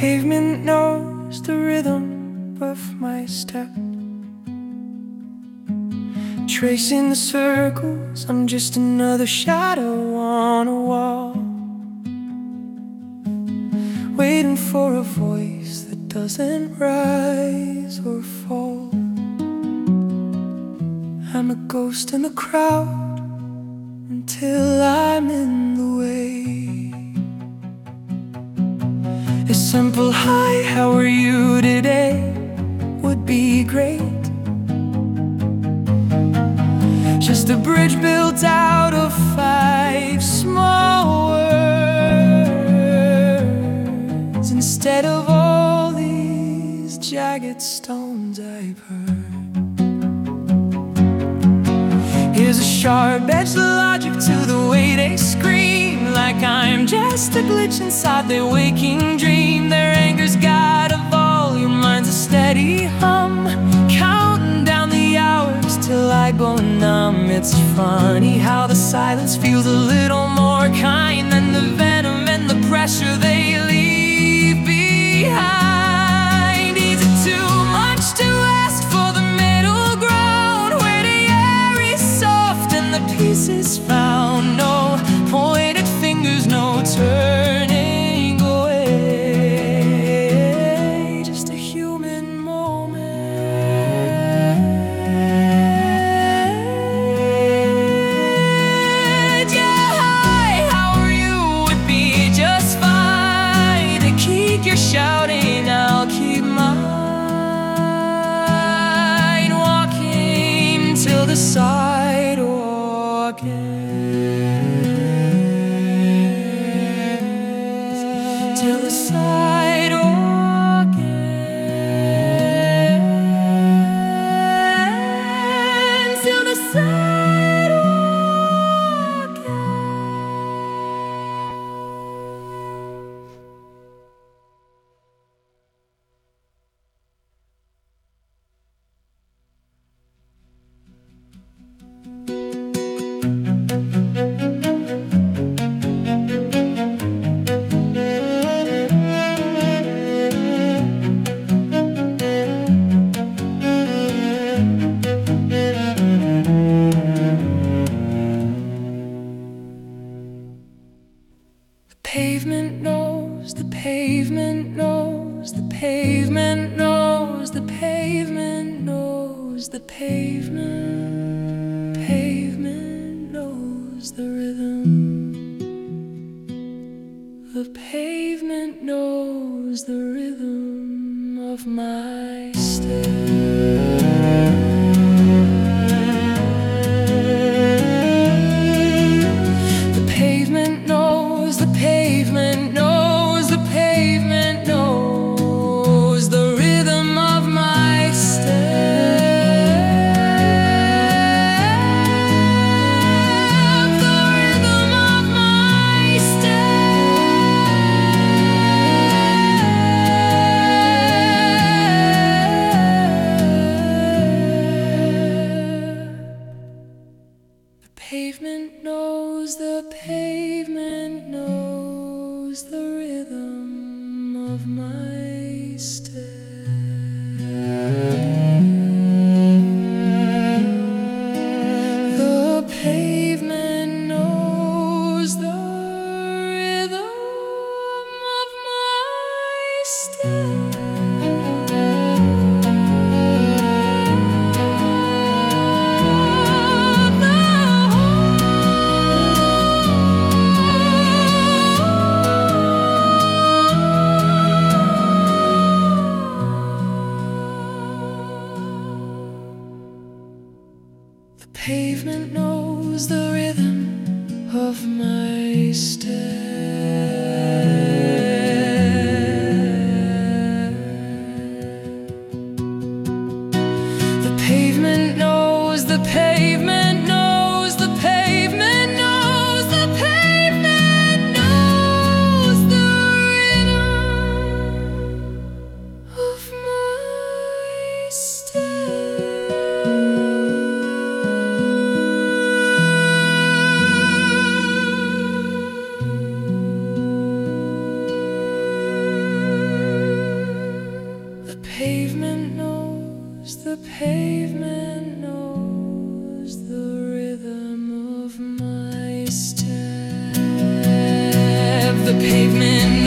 pavement knows the rhythm of my step. Tracing the circles, I'm just another shadow on a wall, waiting for a voice that doesn't rise or fall. I'm a ghost in the crowd until I'm in the way. A simple hi, how are you today would be great. Just a bridge built out of 5 small words, instead of all these jagged stones I've heard. Here's a sharp-edged logic to the way they scream, like I'm just a glitch inside their waking dream. Their anger's got a volume, mine's a steady hum, counting down the hours till I go numb. It's funny how the silence feels a little more kind than the venom and the pressure they leave behind. Is it too much to ask for the middle ground, where the air is soft and the peace is found? No pointed fingers, no turning away, just a human moment. Yeah, hi, how are you? Would be just fine to keep your shouting, I'll keep mine. Walking till the sidewalk ends, till the sidewalk ends, till the sidewalk ends. Pavement knows, the pavement knows, the pavement knows, the pavement knows, the pavement knows the rhythm. The pavement knows the rhythm of my step. The pavement knows, the pavement knows, the pavement knows the rhythm of my step. The rhythm of my step. The pavement knows, the pavement knows the rhythm of my step. The pavement knows the rhythm of my step. The pavement knows the rhythm of my step. The pavement knows, the pavement knows, the pavement knows, the pavement knows the rhythm of my step. the pavement